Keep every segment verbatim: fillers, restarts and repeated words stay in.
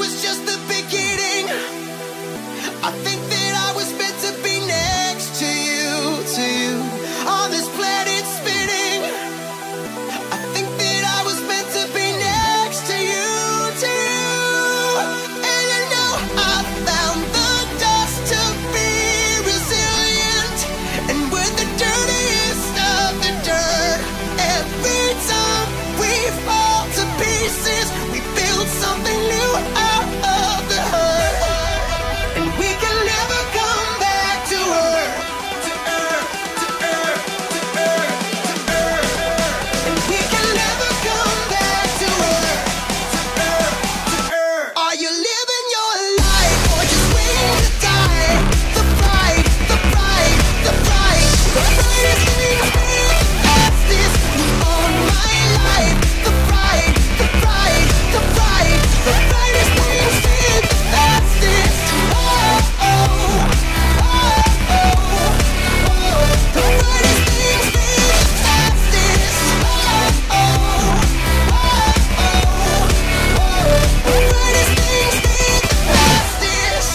was just the beginning. I think that I was meant to be next to you, to you, on this planet spinning. I think that I was meant to be next to you, to you. And you know I found the dust to be resilient, and we're the dirtiest of the dirt. Every time we fall to pieces, we build something new out of the hurt. And we can never come back to earth, to earth, to earth, to earth, to earth. And we can never come back to earth, to earth, to earth. Are you living your life or just waiting to die? The pride, the pride, the pride, the brightest thing fastest on my life. The pride, the pride, the pride, the brightest thing the fastest. Oh, oh, oh, oh, oh. The brightest thing the fastest. Oh, oh, oh, oh, oh. The brightest thing the fastest.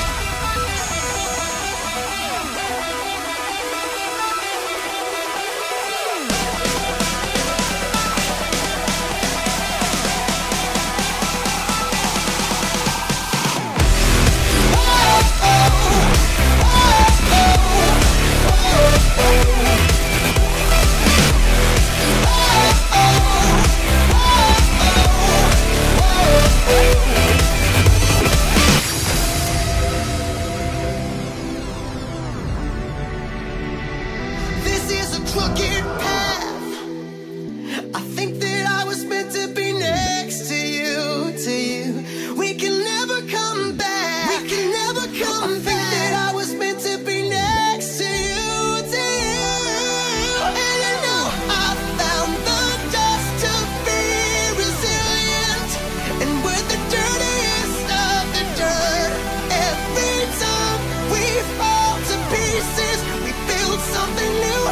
This is a crooked path. I think that I was meant to be next to you, to you. We can never come back. We can never come I back. I think that I was meant to be next to you, to you. And you know I found the dust to be resilient, and we're the dirtiest of the dirt. Every time we fall to pieces, we build something new